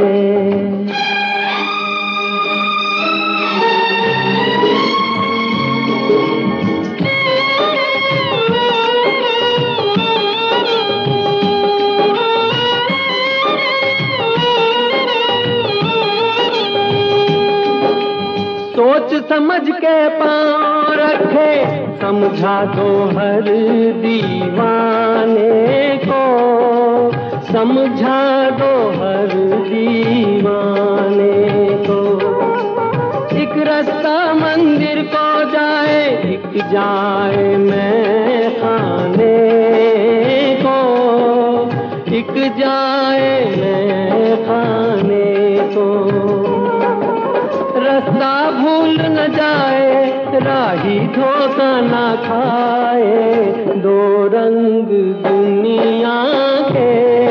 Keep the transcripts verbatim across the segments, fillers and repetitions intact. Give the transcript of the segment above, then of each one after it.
सोच समझ के पाँव रखे, समझा दो हर दीवाने को, समझा दो हर दीवाने को। एक रास्ता मंदिर को जाए, एक जाए मैं खाने को, एक जाए मैं खाने को। रास्ता भूल न जाए, राही धोखा न खाए, दो रंग दुनिया के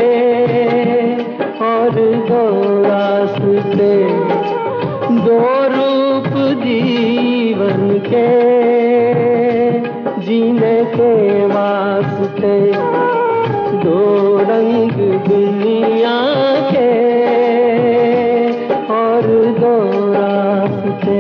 और दो रास्ते, दो रूप जीवन के, जीने के वास्ते, दो रंग दुनिया के और दो रास्ते।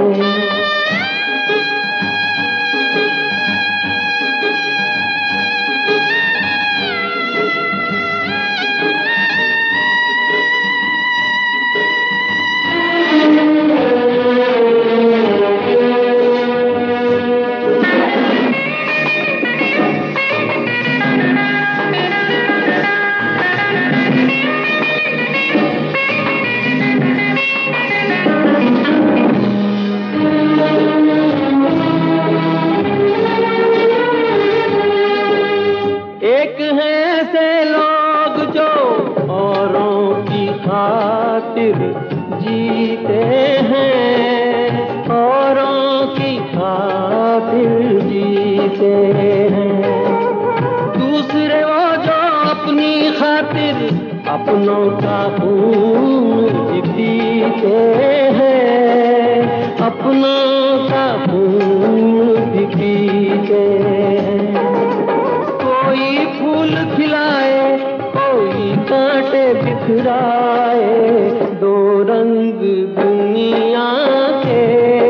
एक हैं ऐसे लोग जो औरों की खातिर जीते हैं, औरों की खातिर जीते हैं। दूसरे वो जो अपनी खातिर अपनों का खून पीते हैं, अपनों का खून पीते हैं। कोई फूल खिलाए, कोई कांटे बिखराए, दो रंग दुनिया के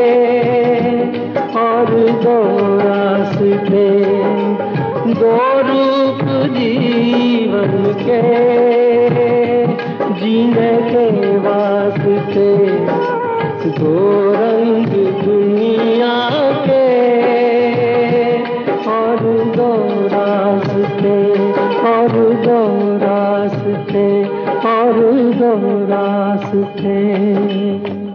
और दो रास्ते, दो रूप जीवन के, जीने के वास्ते, दो रंग दुनिया के और दो रास्ते, और दो रास्ते, और दो रास्ते।